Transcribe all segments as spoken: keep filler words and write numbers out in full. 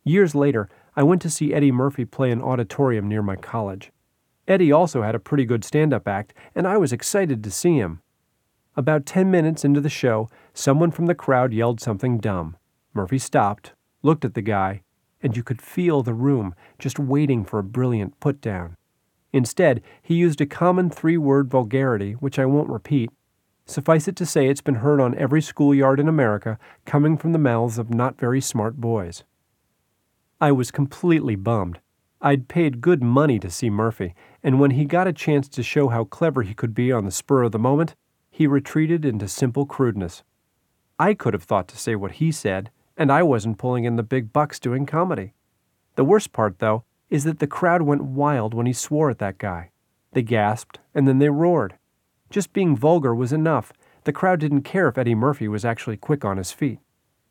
Years later, I went to see Eddie Murphy play an auditorium near my college. Eddie also had a pretty good stand-up act, and I was excited to see him. About ten minutes into the show, someone from the crowd yelled something dumb. Murphy stopped, looked at the guy, and you could feel the room just waiting for a brilliant put-down. Instead, he used a common three-word vulgarity, which I won't repeat. Suffice it to say it's been heard on every schoolyard in America, coming from the mouths of not very smart boys. I was completely bummed. I'd paid good money to see Murphy, and when he got a chance to show how clever he could be on the spur of the moment, he retreated into simple crudeness. I could have thought to say what he said, and I wasn't pulling in the big bucks doing comedy. The worst part, though, is that the crowd went wild when he swore at that guy. They gasped, and then they roared. Just being vulgar was enough. The crowd didn't care if Eddie Murphy was actually quick on his feet.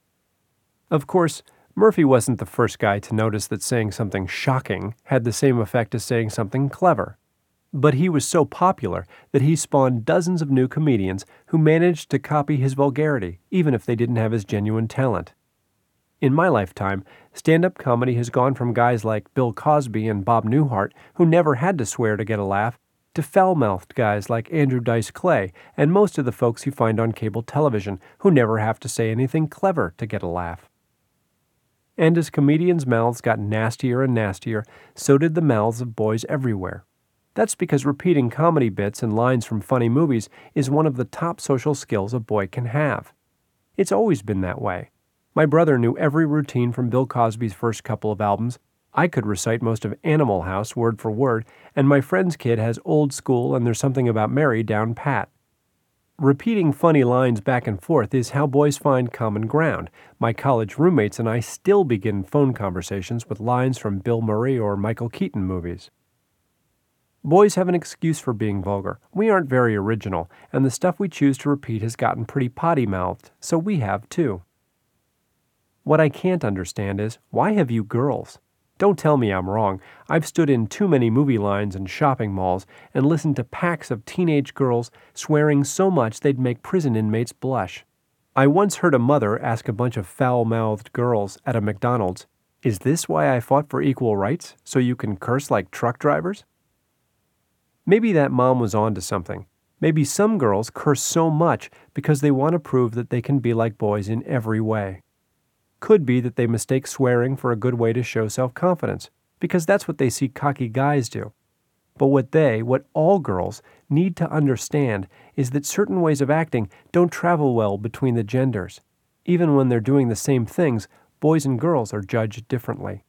Of course, Murphy wasn't the first guy to notice that saying something shocking had the same effect as saying something clever. But he was so popular that he spawned dozens of new comedians who managed to copy his vulgarity, even if they didn't have his genuine talent. In my lifetime, stand-up comedy has gone from guys like Bill Cosby and Bob Newhart, who never had to swear to get a laugh, to foul-mouthed guys like Andrew Dice Clay and most of the folks you find on cable television, who never have to say anything clever to get a laugh. And as comedians' mouths got nastier and nastier, so did the mouths of boys everywhere. That's because repeating comedy bits and lines from funny movies is one of the top social skills a boy can have. It's always been that way. My brother knew every routine from Bill Cosby's first couple of albums. I could recite most of Animal House word for word, and my friend's kid has Old School and There's Something About Mary down pat. Repeating funny lines back and forth is how boys find common ground. My college roommates and I still begin phone conversations with lines from Bill Murray or Michael Keaton movies. Boys have an excuse for being vulgar. We aren't very original, and the stuff we choose to repeat has gotten pretty potty-mouthed, so we have too. What I can't understand is, why have you girls? Don't tell me I'm wrong. I've stood in too many movie lines and shopping malls and listened to packs of teenage girls swearing so much they'd make prison inmates blush. I once heard a mother ask a bunch of foul-mouthed girls at a McDonald's, "Is this why I fought for equal rights, so you can curse like truck drivers?" Maybe that mom was on to something. Maybe some girls curse so much because they want to prove that they can be like boys in every way. Could be that they mistake swearing for a good way to show self-confidence, because that's what they see cocky guys do. But what they, what all girls, need to understand is that certain ways of acting don't travel well between the genders. Even when they're doing the same things, boys and girls are judged differently.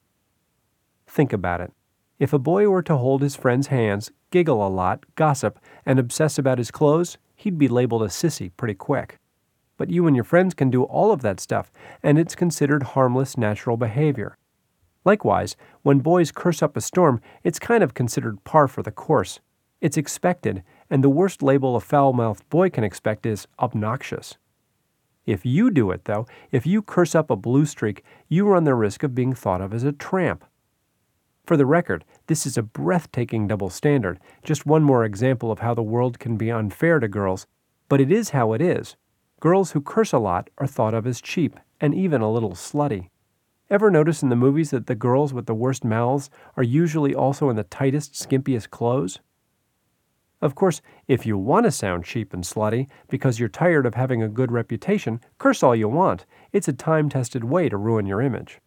Think about it. If a boy were to hold his friend's hands, giggle a lot, gossip, and obsess about his clothes, he'd be labeled a sissy pretty quick. But you and your friends can do all of that stuff, and it's considered harmless, natural behavior. Likewise, when boys curse up a storm, it's kind of considered par for the course. It's expected, and the worst label a foul-mouthed boy can expect is obnoxious. If you do it, though, if you curse up a blue streak, you run the risk of being thought of as a tramp. For the record, this is a breathtaking double standard, just one more example of how the world can be unfair to girls, but it is how it is. Girls who curse a lot are thought of as cheap and even a little slutty. Ever notice in the movies that the girls with the worst mouths are usually also in the tightest, skimpiest clothes? Of course, if you want to sound cheap and slutty because you're tired of having a good reputation, curse all you want. It's a time-tested way to ruin your image.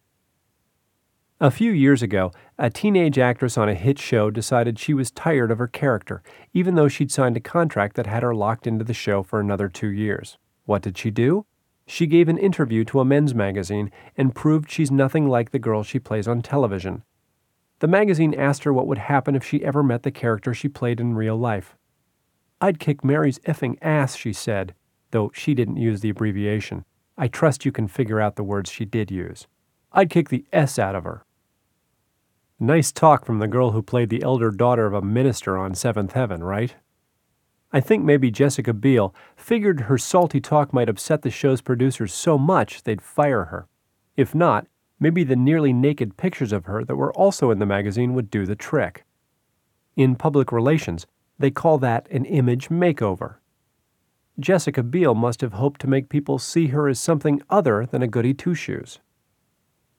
A few years ago, a teenage actress on a hit show decided she was tired of her character, even though she'd signed a contract that had her locked into the show for another two years. What did she do? She gave an interview to a men's magazine and proved she's nothing like the girl she plays on television. The magazine asked her what would happen if she ever met the character she played in real life. "I'd kick Mary's effing ass," she said, though she didn't use the abbreviation. I trust you can figure out the words she did use. "I'd kick the S out of her." Nice talk from the girl who played the elder daughter of a minister on Seventh Heaven, right? I think maybe Jessica Biel figured her salty talk might upset the show's producers so much they'd fire her. If not, maybe the nearly naked pictures of her that were also in the magazine would do the trick. In public relations, they call that an image makeover. Jessica Biel must have hoped to make people see her as something other than a goody two-shoes.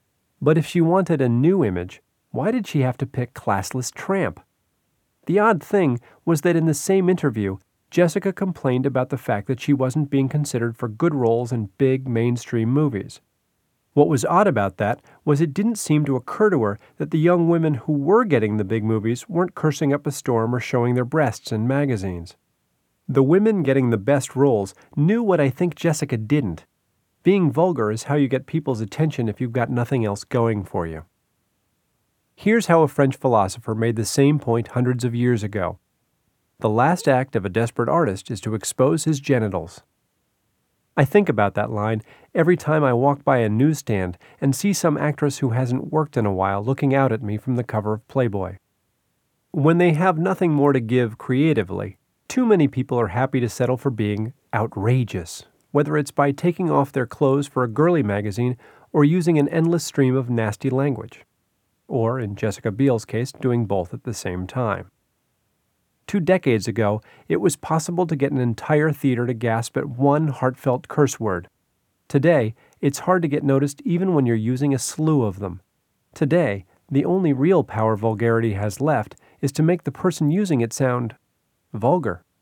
But if she wanted a new image, why did she have to pick classless tramp? The odd thing was that in the same interview, Jessica complained about the fact that she wasn't being considered for good roles in big mainstream movies. What was odd about that was it didn't seem to occur to her that the young women who were getting the big movies weren't cursing up a storm or showing their breasts in magazines. The women getting the best roles knew what I think Jessica didn't. Being vulgar is how you get people's attention if you've got nothing else going for you. Here's how a French philosopher made the same point hundreds of years ago. The last act of a desperate artist is to expose his genitals. I think about that line every time I walk by a newsstand and see some actress who hasn't worked in a while looking out at me from the cover of Playboy. When they have nothing more to give creatively, too many people are happy to settle for being outrageous, whether it's by taking off their clothes for a girly magazine or using an endless stream of nasty language. Or, in Jessica Biel's case, doing both at the same time. Two decades ago, it was possible to get an entire theater to gasp at one heartfelt curse word. Today, it's hard to get noticed even when you're using a slew of them. Today, the only real power vulgarity has left is to make the person using it sound vulgar.